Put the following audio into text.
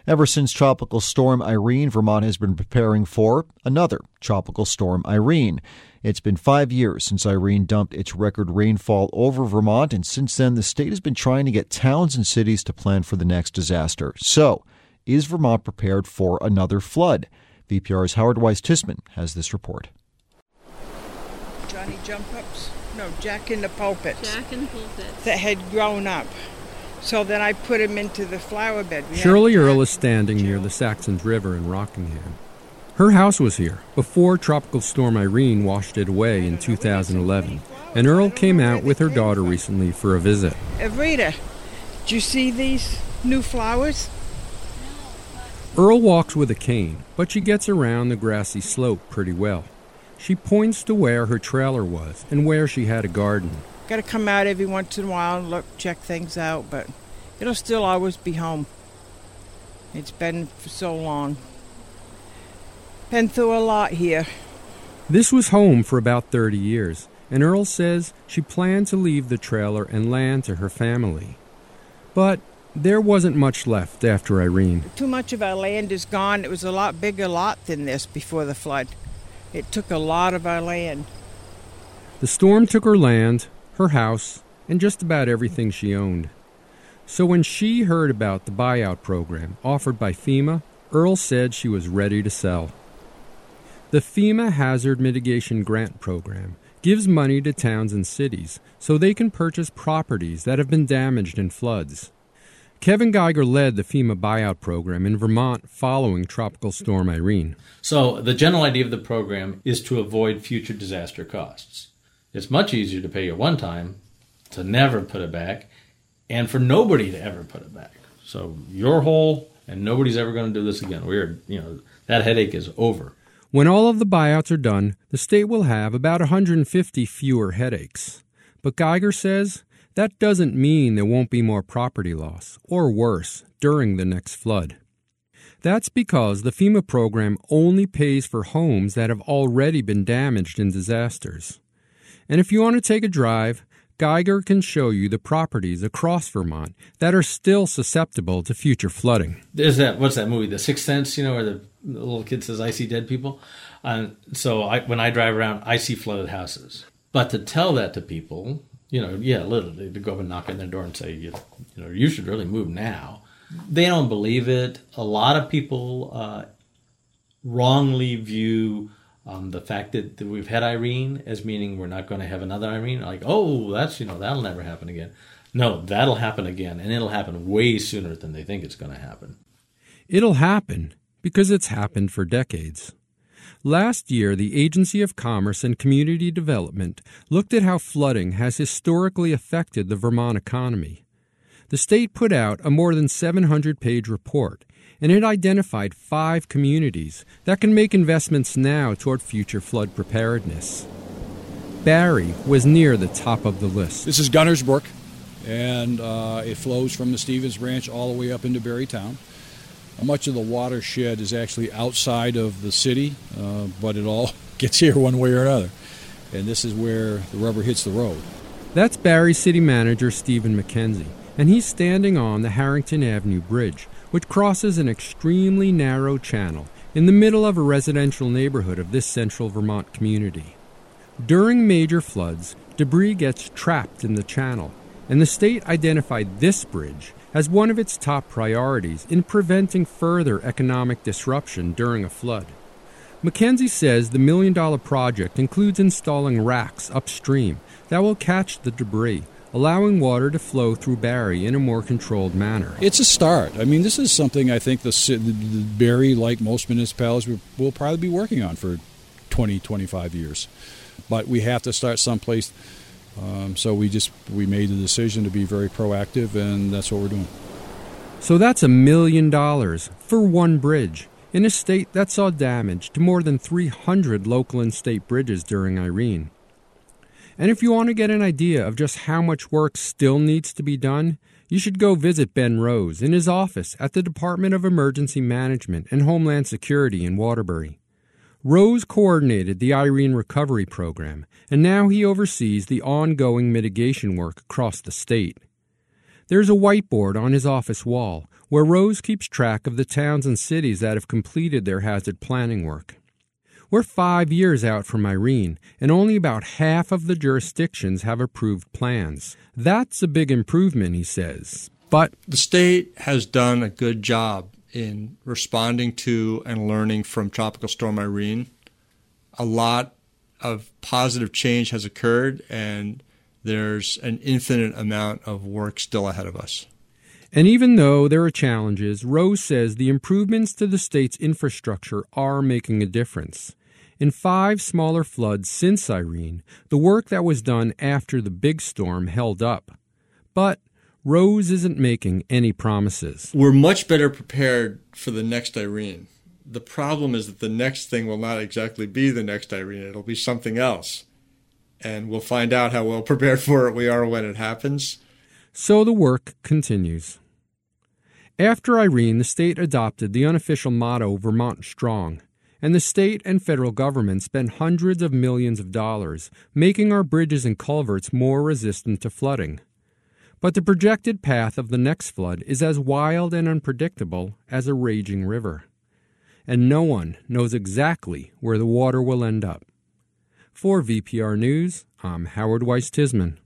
Ever since Tropical Storm Irene, Vermont has been preparing for another Tropical Storm Irene. It's been 5 years since Irene dumped its record rainfall over Vermont, and since then the state has been trying to get towns and cities to plan for the next disaster. So, is Vermont prepared for another flood? VPR's Howard Weiss-Tissman has this report. Johnny Jump-Ups? No, Jack in the Pulpits. Jack in the Pulpits. That had grown up. So then I put him into the flower bed. Shirley Earle is standing near the Saxons River in Rockingham. Her house was here before Tropical Storm Irene washed it away in 2011, and Earle came out with her daughter recently for a visit. Rita, did you see these new flowers? Earle walks with a cane, but she gets around the grassy slope pretty well. She points to where her trailer was and where she had a garden. Got to come out every once in a while and look, check things out, but it'll still always be home. It's been for so long. Been through a lot here. This was home for about 30 years, and Earle says she planned to leave the trailer and land to her family. But there wasn't much left after Irene. Too much of our land is gone. It was a lot bigger lot than this before the flood. It took a lot of our land. The storm took her land, her house, and just about everything she owned. So when she heard about the buyout program offered by FEMA, Earle said she was ready to sell. The FEMA Hazard Mitigation Grant Program gives money to towns and cities so they can purchase properties that have been damaged in floods. Kevin Geiger led the FEMA buyout program in Vermont following Tropical Storm Irene. So the general idea of the program is to avoid future disaster costs. It's much easier to pay it one time, to never put it back, and for nobody to ever put it back. So you're whole, and nobody's ever going to do this again. That headache is over. When all of the buyouts are done, the state will have about 150 fewer headaches. But Geiger says that doesn't mean there won't be more property loss, or worse, during the next flood. That's because the FEMA program only pays for homes that have already been damaged in disasters. And if you want to take a drive, Geiger can show you the properties across Vermont that are still susceptible to future flooding. There's what's that movie, The Sixth Sense, where the little kid says, I see dead people? When I drive around, I see flooded houses. But to tell that to people, literally, to go up and knock on their door and say, you should really move now. They don't believe it. A lot of people wrongly view the fact that we've had Irene as meaning we're not going to have another Irene. Like, that'll never happen again. No, that'll happen again, and it'll happen way sooner than they think it's going to happen. It'll happen because it's happened for decades. Last year, the Agency of Commerce and Community Development looked at how flooding has historically affected the Vermont economy. The state put out a more than 700-page report, and it identified 5 communities that can make investments now toward future flood preparedness. Barre was near the top of the list. This is Gunner's Brook, and it flows from the Stevens Branch all the way up into Barre Town. Much of the watershed is actually outside of the city, but it all gets here one way or another. And this is where the rubber hits the road. That's Barre City Manager Stephen McKenzie, and he's standing on the Harrington Avenue Bridge, which crosses an extremely narrow channel in the middle of a residential neighborhood of this central Vermont community. During major floods, debris gets trapped in the channel, and the state identified this bridge as one of its top priorities in preventing further economic disruption during a flood. McKenzie says the $1 million project includes installing racks upstream that will catch the debris, allowing water to flow through Barre in a more controlled manner. It's a start. This is something I think the Barre, like most municipalities, will probably be working on for 20, 25 years. But we have to start someplace. So we made the decision to be very proactive, and that's what we're doing. So that's $1 million for one bridge in a state that saw damage to more than 300 local and state bridges during Irene. And if you want to get an idea of just how much work still needs to be done, you should go visit Ben Rose in his office at the Department of Emergency Management and Homeland Security in Waterbury. Rose coordinated the Irene Recovery Program, and now he oversees the ongoing mitigation work across the state. There's a whiteboard on his office wall where Rose keeps track of the towns and cities that have completed their hazard planning work. We're 5 years out from Irene, and only about half of the jurisdictions have approved plans. That's a big improvement, he says. But the state has done a good job in responding to and learning from Tropical Storm Irene. A lot of positive change has occurred, and there's an infinite amount of work still ahead of us. And even though there are challenges, Rose says the improvements to the state's infrastructure are making a difference. In 5 smaller floods since Irene, the work that was done after the big storm held up. But Rose isn't making any promises. We're much better prepared for the next Irene. The problem is that the next thing will not exactly be the next Irene. It'll be something else. And we'll find out how well prepared for it we are when it happens. So the work continues. After Irene, the state adopted the unofficial motto, Vermont Strong, and the state and federal government spent hundreds of millions of dollars making our bridges and culverts more resistant to flooding. But the projected path of the next flood is as wild and unpredictable as a raging river. And no one knows exactly where the water will end up. For VPR News, I'm Howard Weiss-Tisman.